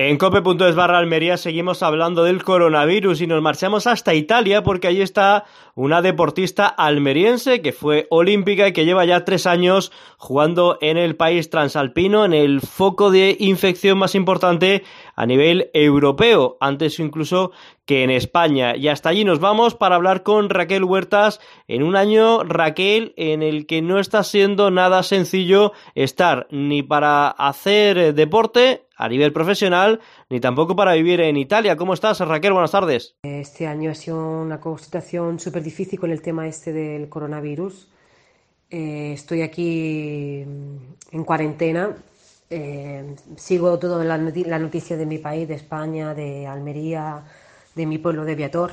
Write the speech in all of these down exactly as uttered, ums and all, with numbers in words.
En cope.es barra Almería seguimos hablando del coronavirus y nos marchamos hasta Italia porque allí está una deportista almeriense que fue olímpica y que lleva ya tres años jugando en el país transalpino, en el foco de infección más importante a nivel europeo, antes incluso que en España. Y hasta allí nos vamos para hablar con Raquel Huertas en un año, Raquel, en el que no está siendo nada sencillo estar ni para hacer deporte a nivel profesional, ni tampoco para vivir en Italia. ¿Cómo estás, Raquel? Buenas tardes. Este año ha sido una situación súper difícil con el tema este del coronavirus. Eh, estoy aquí en cuarentena. Eh, sigo toda la, la noticia de mi país, de España, de Almería, de mi pueblo de Viator.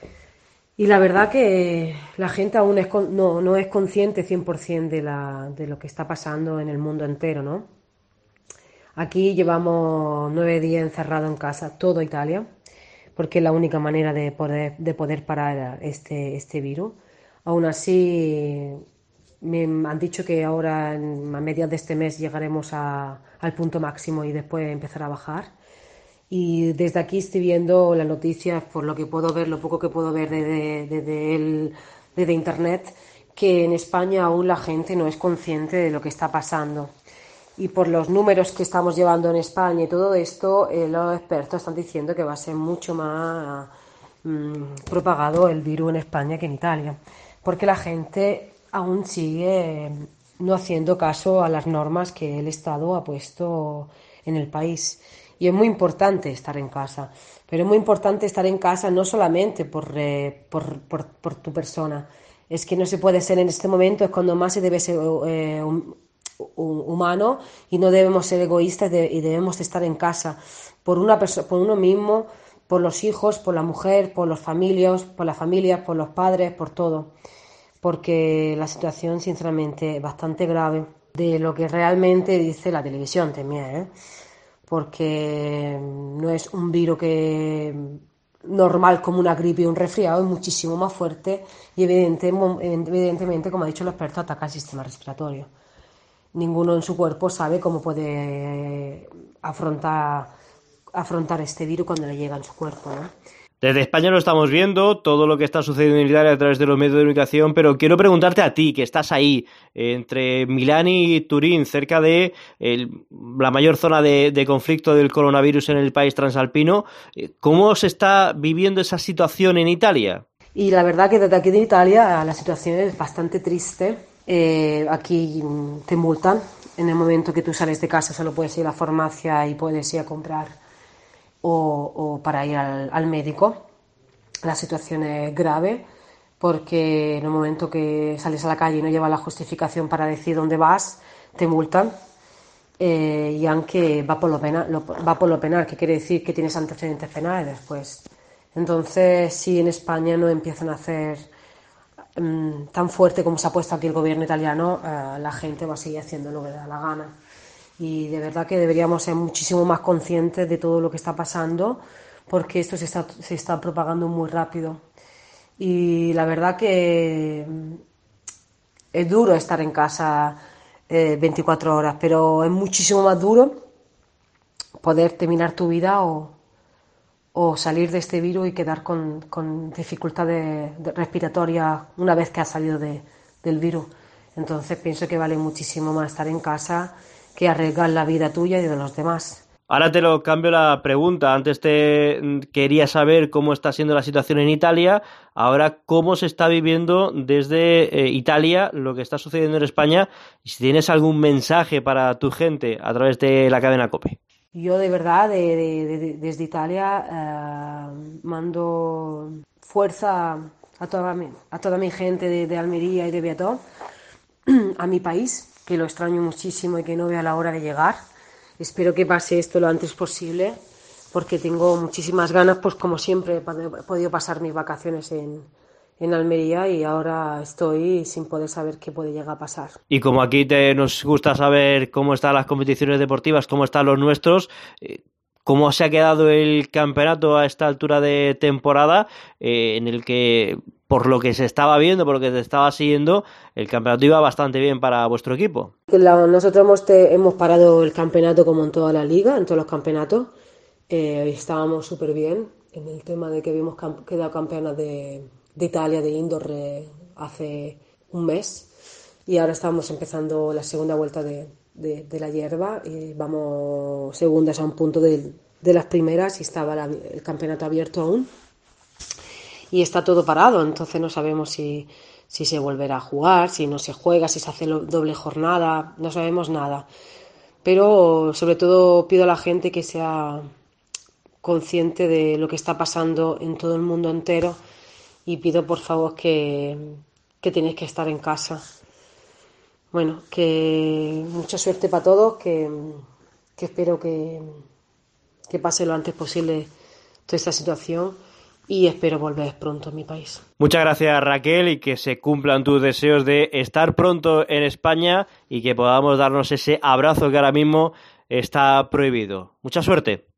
Y la verdad que la gente aún es, no, no es consciente cien por ciento de, la, de lo que está pasando en el mundo entero, ¿no? Aquí llevamos nueve días encerrados en casa, toda Italia, porque es la única manera de poder, de poder parar este, este virus. Aún así, me han dicho que ahora, a mediados de este mes, llegaremos a, al punto máximo y después empezar a bajar. Y desde aquí estoy viendo las noticias, por lo que puedo ver, lo poco que puedo ver desde, desde, el, desde internet, que en España aún la gente no es consciente de lo que está pasando. Y por los números que estamos llevando en España y todo esto, eh, los expertos están diciendo que va a ser mucho más mmm, propagado el virus en España que en Italia, porque la gente aún sigue no haciendo caso a las normas que el Estado ha puesto en el país. Y es muy importante estar en casa, pero es muy importante estar en casa no solamente por, eh, por, por, por tu persona. Es que no se puede ser en este momento, es cuando más se debe ser eh, un, humano y no debemos ser egoístas de, y debemos estar en casa por una persona, por uno mismo, por los hijos, por la mujer, por los familias, por las familias, por los padres, por todo, porque la situación sinceramente es bastante grave de lo que realmente dice la televisión también, ¿eh? Porque no es un virus que normal como una gripe o un resfriado, es muchísimo más fuerte y evidente, evidentemente, como ha dicho el experto, ataca el sistema respiratorio. Ninguno en su cuerpo sabe cómo puede afrontar, afrontar este virus cuando le llega en su cuerpo, ¿no? Desde España lo estamos viendo, todo lo que está sucediendo en Italia a través de los medios de comunicación, pero quiero preguntarte a ti, que estás ahí, entre Milán y Turín, cerca de el, la mayor zona de, de conflicto del coronavirus en el país transalpino, ¿cómo se está viviendo esa situación en Italia? Y la verdad que desde aquí de Italia la situación es bastante triste. Eh, aquí te multan en el momento que tú sales de casa, solo puedes ir a la farmacia y puedes ir a comprar o, o para ir al, al médico. La situación es grave porque en el momento que sales a la calle y no llevas la justificación para decir dónde vas, te multan eh, y aunque va por lo penal, lo, va por lo penal, que quiere decir que tienes antecedentes penales después. Entonces, si en España no empiezan a hacer tan fuerte como se ha puesto aquí el gobierno italiano, eh, la gente va a seguir haciendo lo que le da la gana. Y de verdad que deberíamos ser muchísimo más conscientes de todo lo que está pasando, porque esto se está, se está propagando muy rápido. Y la verdad que es duro estar en casa eh, veinticuatro horas, pero es muchísimo más duro poder terminar tu vida o o salir de este virus y quedar con, con dificultades respiratorias una vez que has salido de, del virus. Entonces pienso que vale muchísimo más estar en casa que arriesgar la vida tuya y de los demás. Ahora te lo cambio la pregunta. Antes te quería saber cómo está siendo la situación en Italia. Ahora, ¿cómo se está viviendo desde eh, Italia lo que está sucediendo en España? Y si tienes algún mensaje para tu gente a través de la cadena COPE. Yo de verdad, de, de, de, desde Italia, eh, mando fuerza a toda mi, a toda mi gente de, de Almería y de Viator, a mi país, que lo extraño muchísimo y que no veo a la hora de llegar. Espero que pase esto lo antes posible, porque tengo muchísimas ganas, pues como siempre he podido pasar mis vacaciones en, en Almería y ahora estoy sin poder saber qué puede llegar a pasar. Y como aquí te, nos gusta saber cómo están las competiciones deportivas, cómo están los nuestros, eh, cómo se ha quedado el campeonato a esta altura de temporada, eh, en el que, por lo que se estaba viendo, por lo que se estaba siguiendo, el campeonato iba bastante bien para vuestro equipo. Nosotros hemos, te, hemos parado el campeonato como en toda la liga, en todos los campeonatos, Eh, estábamos súper bien en el tema de que habíamos cam- quedado campeonas de, de Italia de indoor eh, hace un mes y ahora estamos empezando la segunda vuelta de, de- de la hierba y vamos segundas a un punto de, de las primeras y estaba la- el campeonato abierto aún y está todo parado, entonces no sabemos si, si se volverá a jugar, si no se juega, si se hace lo- doble jornada, no sabemos nada. Pero sobre todo pido a la gente que sea consciente de lo que está pasando en todo el mundo entero y pido por favor que, que tenéis que estar en casa. Bueno, que mucha suerte para todos, que, que espero que, que pase lo antes posible toda esta situación y espero volver pronto a mi país. Muchas gracias, Raquel, y que se cumplan tus deseos de estar pronto en España y que podamos darnos ese abrazo que ahora mismo está prohibido. Mucha suerte.